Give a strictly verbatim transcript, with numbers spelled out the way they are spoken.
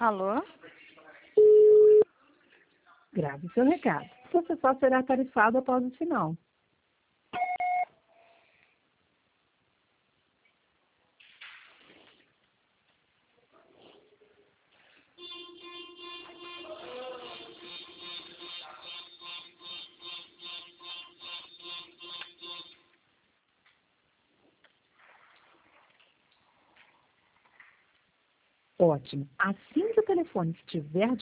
Alô? Grave seu recado. Você só será tarifado após o sinal. Ótimo. Assim que o telefone estiver